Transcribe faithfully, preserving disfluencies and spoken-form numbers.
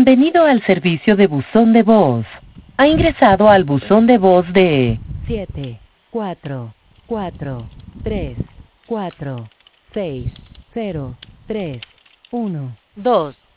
Bienvenido al servicio de buzón de voz. Ha ingresado al buzón de voz de siete cuatro cuatro tres cuatro seis cero tres uno dos.